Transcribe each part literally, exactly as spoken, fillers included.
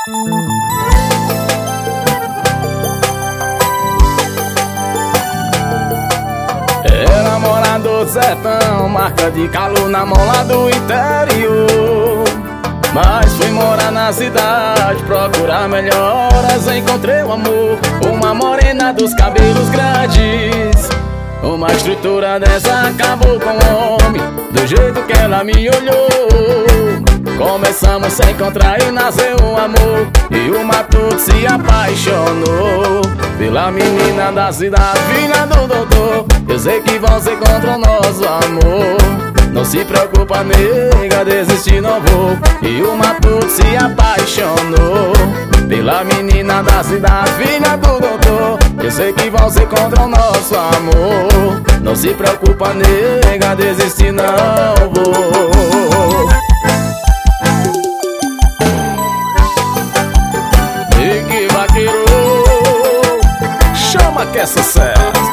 Era morador do sertão, marca de calor na mão lá do interior. Mas fui morar na cidade, procurar melhoras, encontrei o amor. Uma morena dos cabelos grandes, uma estrutura dessa acabou com o homem, do jeito que ela me olhou. Começamos a se encontrar e nasceu um amor, e o matuto se apaixonou pela menina da cidade, filha do doutor. Eu sei que você encontra o nosso amor. Não se preocupa, nega, desistir não vou. E o matuto se apaixonou pela menina da cidade, filha do doutor. Eu sei que você encontra o nosso amor. Não se preocupa, nega, desistir não vou. Rick Vaqueiro, chama que é sucesso.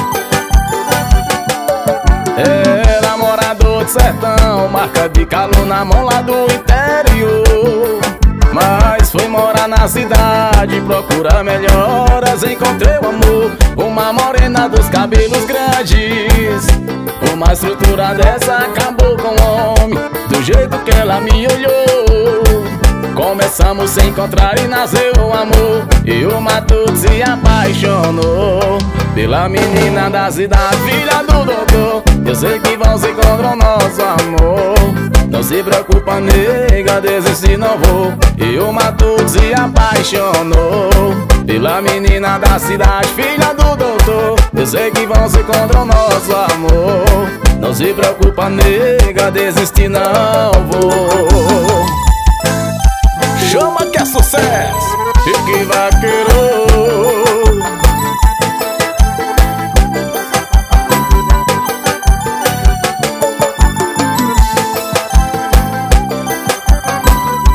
Era morador do sertão, marca de calor na mão lá do interior. Mas foi morar na cidade, procurar melhoras, encontrei o amor. Uma morena dos cabelos grandes, uma estrutura dessa acabou com o homem, do jeito que ela me olhou. Começamos a se encontrar e nasceu um amor, e o matuto se apaixonou pela menina da cidade, filha do doutor. Eu sei que você encontra o nosso amor. Não se preocupa, nega, desistir não vou. E o matuto se apaixonou pela menina da cidade, filha do doutor. Eu sei que você encontra o nosso amor. Não se preocupa, nega, desistir não vou. Chama que é sucesso, Rick Vaqueiro.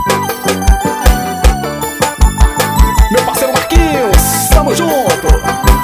Meu parceiro Marquinhos, tamo junto.